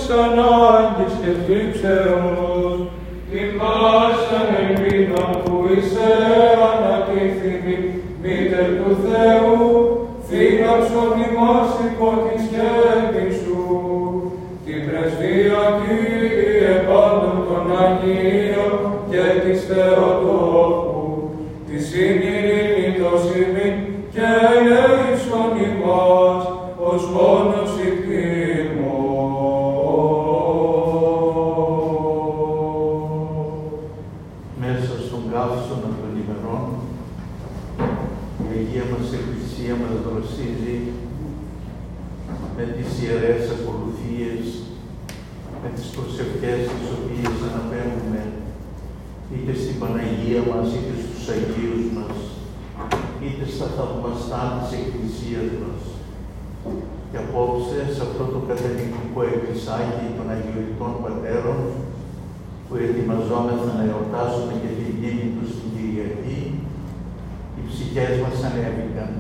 ανάγκης και θλίψεως, την πάσαν ελπίδα που είσαι ανατίθυμη, μήτερ του Θεού, θύραψον ημάς υπό τη σκέπη σου, την πρεσβεία Κύριε πάντων των Αγίων και της Θεοτόκου, τη συνειρήνη το σημείν και ελέησον ημάς, ως μόνος ηκτήμων. Μέσα στον καύσωνα των ημερών, η Αγία μας Εκκλησία μας δροσίζει με τις ιερές ακολουθίες, με τις προσευχές τις οποίες αναπέμπουμε είτε στην Παναγία μας, είτε στους Αγίους μας, είτε στα θαυμαστά της Εκκλησίας μας. Και απόψε, σε αυτό το κατενικτικό εκκλησάκι των Αγιοριτών Πατέρων, που ετοιμαζόμεθα να εορτάσουμε και τη μνήμη τους στην Κυριακή, οι ψυχές μας ανέβηκαν.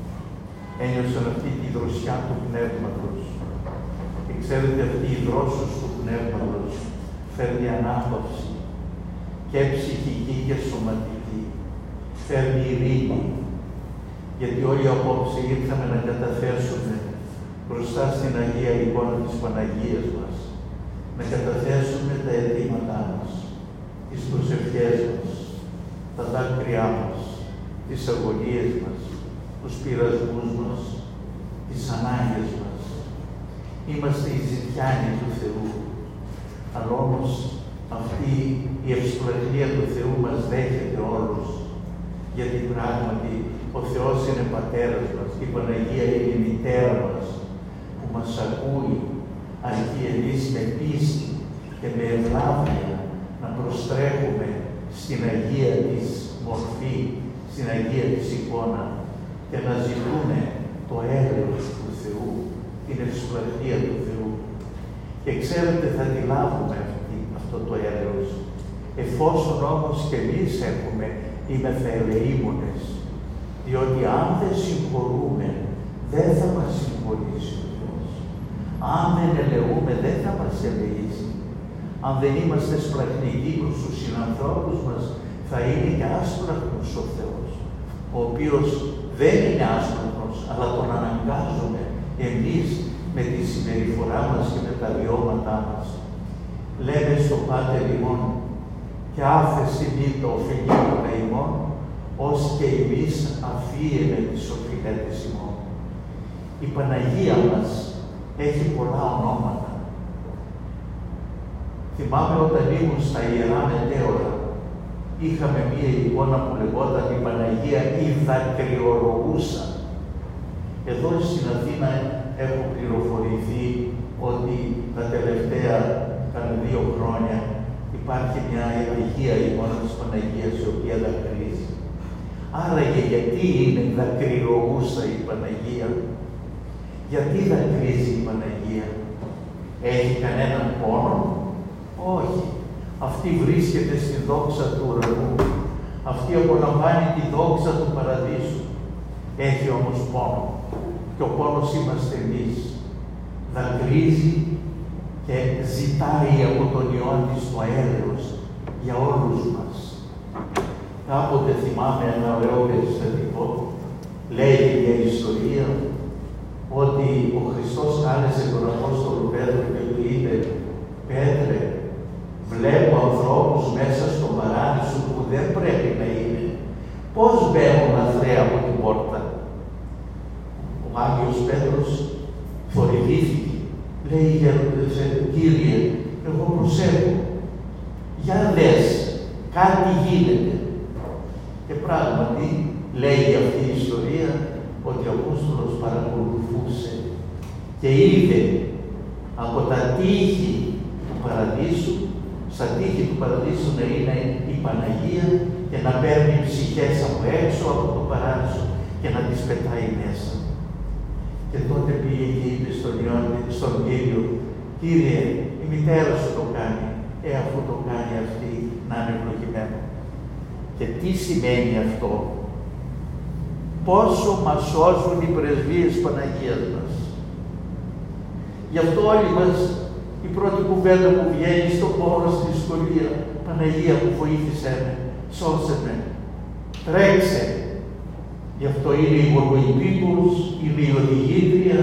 Ένιωσαν αυτή τη δροσιά του Πνεύματος. Και ξέρετε, αυτή η δρόσος του Πνεύματος φέρνει ανάπαυση και ψυχική και σωματική. Φέρνει ειρήνη. Γιατί όλοι απόψε ήρθαμε να καταθέσουμε μπροστά στην Αγία εικόνα της Παναγίας μας, να καταθέσουμε τα αιτήματά μας, τις προσευχές μας, τα δάκρυά μας, τις αγωνίες μας, τους πειρασμούς μας, τις ανάγκες μας. Είμαστε οι ζητιάνοι του Θεού, αλλά όμως αυτή η ευσπλαχνία του Θεού μας δέχεται όλους, γιατί πράγματι ο Θεός είναι Πατέρας μας, η Παναγία είναι η Μητέρα μας, που μας ακούει, αρκεί εμείς με πίστη και με ευλάβεια να προστρέχουμε στην Αγία της μορφή, στην Αγία της εικόνα και να ζητούμε το έλεος του Θεού, την ευσπλαχνία του Θεού. Και ξέρετε, θα τη λάβουμε αυτό το έλεος, εφόσον όμως και εμείς έχουμε είμεθα ελεήμονες, διότι αν δεν συγχωρούμε, δεν θα μας συγχωρήσει ο Θεός. Αν δεν ελεούμε, δεν θα μας ελεήσει. Αν δεν είμαστε σπλαχνικοί προς τους συνανθρώπους μας, θα είναι και άσπλαχνος ο Θεός, ο οποίος δεν είναι άσπλαχνος, αλλά τον αναγκάζουμε εμείς με τη συμπεριφορά μας και με τα βιώματά μας. Λέμε στο Πάτερ ημών, και άφεση μη το οφειλήτωνα ημών, ως και εμείς αφίεμε τις οφειλέτες ημών. Η Παναγία μας έχει πολλά ονόματα. Θυμάμαι όταν ήμουν στα Ιερά Μετέωρα, είχαμε μία εικόνα που λεγόταν η Παναγία η Δακρυολογούσα. Εδώ στην Αθήνα έχω πληροφορηθεί ότι τα τελευταία 2 χρόνια υπάρχει μια Αγία εικόνα της Παναγίας η οποία δακρύζει. Άραγε γιατί είναι δακρυολογούσα η Παναγία? Γιατί δακρύζει η Παναγία? Έχει κανέναν πόνο? Όχι. Αυτή βρίσκεται στη δόξα του ουρανού. Αυτή απολαμβάνει τη δόξα του παραδείσου. Έχει όμως πόνο. Και ο πόνος είμαστε εμείς. Δακρύζει και ζητάει από τον Υιόν της το έλεος για όλους μας. Κάποτε θυμάμαι ένα ωραίο περιστατικό. Λέει μια ιστορία ότι ο Χριστός κάλεσε τον Απόστολο Πέτρο και του είπε: Πέτρε, βλέπω ανθρώπους μέσα στο παράδεισο που δεν πρέπει να είναι. Πώς μπαίνουν αθρέα από την πόρτα? Ο Άγιος Πέτρος θορυβήθηκε. Λέει: Κύριε, εγώ προσέχω. Για δες, κάτι γίνεται. Και πράγματι, λέει αυτή η ιστορία, ότι ο Απόστολος παρακολουθούσε και είδε από τα τείχη του παραδείσου, στα τείχη του παραδείσου να είναι η Παναγία και να παίρνει ψυχές από έξω από το παράδεισο και να τις πετάει μέσα. Και τότε πήγε και είπε στον Κύριο: Κύριε, η μητέρα σου το κάνει. Αφού το κάνει αυτή, να είναι ευλογημένο. Και τι σημαίνει αυτό? Πόσο μας σώζουν οι πρεσβείες Παναγίας μας. Γι' αυτό όλοι μας η πρώτη κουβέντα που βγαίνει στον πόνο, στη δυσκολία, Παναγία μου, βοήθησέ με, σώσε με, τρέξε. Γι' αυτό είναι η Γοργοϊπίκους, είναι η οδηγήτρια,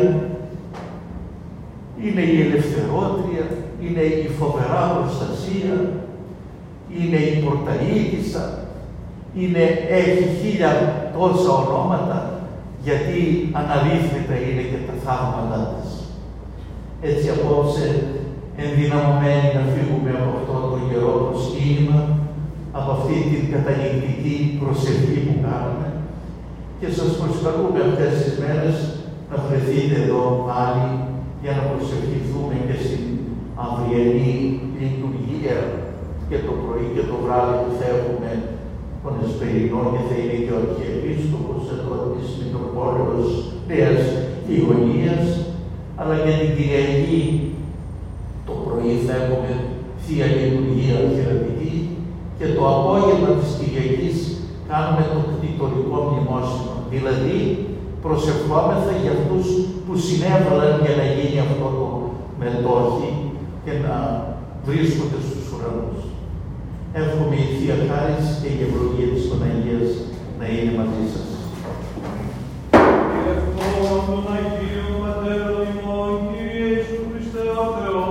είναι η ελευθερότρια, είναι η φοβερά προστασία, είναι η πορταΐτισσα, έχει 1000 τόσα ονόματα, γιατί αναρρύθμιτα είναι και τα θαύματα της. Έτσι απόψε, ενδυναμωμένοι να φύγουμε από αυτό το γερό προσκύνημα, από αυτή την καταληκτική προσευχή που κάνουμε, και σας προσκαλούμε αυτές τις μέρες να βρεθείτε εδώ πάλι για να προσευχηθούμε και στην αυριανή λειτουργία και το πρωί και το βράδυ που θα έχουμε τον Εσπερινό και θα είναι και ο Αρχιεπίσκοπος εδώ της Μητροπόλεως Νέας Ιωνίας, αλλά και την Κυριακή το πρωί θα έχουμε Θεία Λειτουργία Αρχιερατική και το απόγευμα της Κυριακής κάνουμε το κτητορικό μνημόσυνο. Δηλαδή προσευχόμεθα για αυτούς που συνέβαλαν για να γίνει αυτό το μετόχι και να βρίσκονται στους ουρανούς. Εύχομαι η Θεία Χάρις και η ευλογία της Παναγίας να είναι μαζί σας. Εύχομαι τον Αγίο Πατέρα ημών, Κύριε Ιησού Χριστέ ο Θεός,